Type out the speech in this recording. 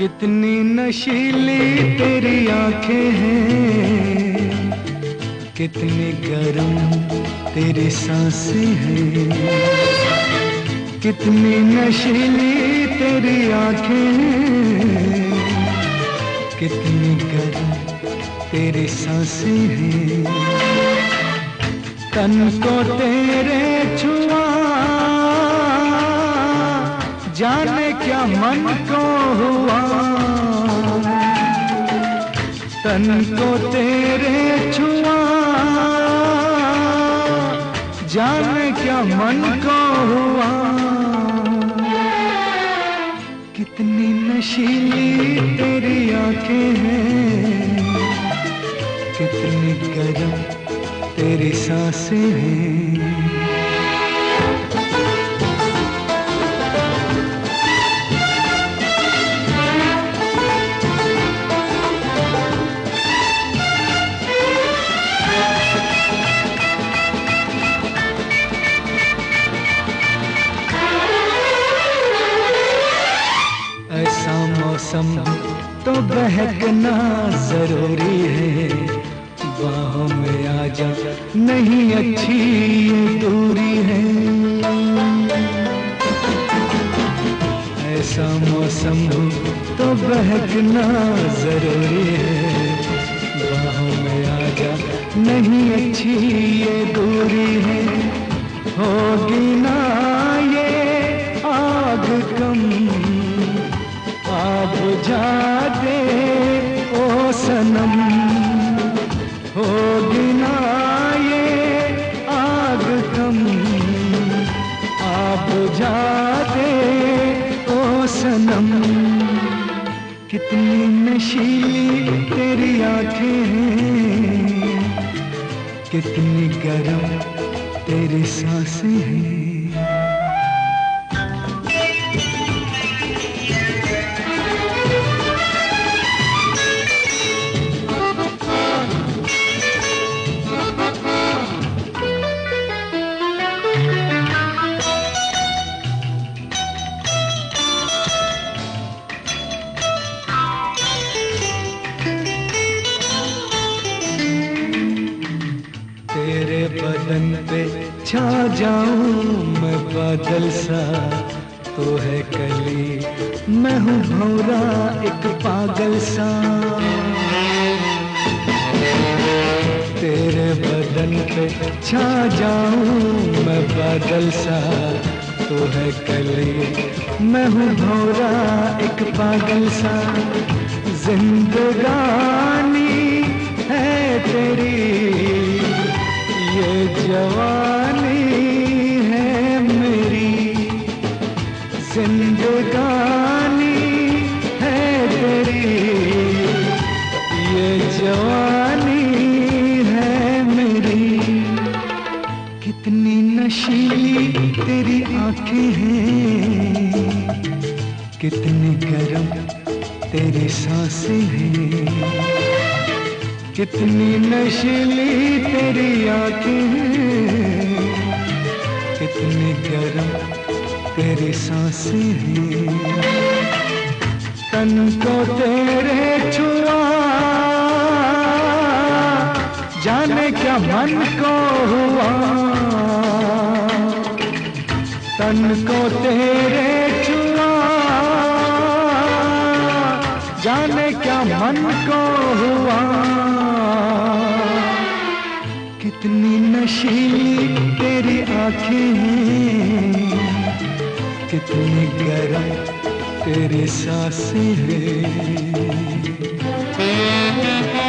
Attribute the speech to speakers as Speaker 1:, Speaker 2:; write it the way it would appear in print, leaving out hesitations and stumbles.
Speaker 1: कितनी नशीली तेरी आंखें हैं, कितनी गर्म तेरी सांसें हैं। कितनी नशीली तेरी आंखें हैं, कितनी गर्म तेरी सांसें हैं। तन को तेरे छुआ जाने क्या मन को हुआ। तन को तेरे छुआ जाने क्या मन को हुआ। कितनी नशीली तेरी आंखें हैं, कितनी गर्म तेरी सांसें हैं। ऐसा मौसम तो बहकना जरूरी है, बाहों में आ जा नहीं अच्छी ये दूरी है। ऐसा मौसम तो बहकना जरूरी है, बाहों में आ जा नहीं अच्छी ये दूरी है। होगी ना ये आग कम, आग बुझा दे ओ सनम। होगी ना ये आग कम, आग बुझा दे ओ सनम। कितनी नशीली तेरी आंखें हैं, कितनी गर्म तेरी सांसें हैं। तेरे बदन पे छा जाऊं मैं बादल सा, तो है कली मैं हूँ भौरा एक पागल सा। तेरे बदन पे छा जाऊं मैं बादल सा, तो है कली मैं हूँ भौरा एक पागल सा। जिंदगानी है तेरी ये जवानी है मेरी, जिंदगानी है तेरी ये जवानी है मेरी। कितनी नशीली तेरी आंखें हैं, कितनी गर्म तेरी सांसें हैं। कितनी नशीली तेरी आंखें हैं, कितनी गर्म तेरी सांसें हैं। तन को तेरे छुआ जाने क्या मन को हुआ। तन को तेरे छुआ जाने क्या मन को हुआ। कितनी नशीली तेरी आंखें हैं, कितनी गर्म तेरी सांसें हैं।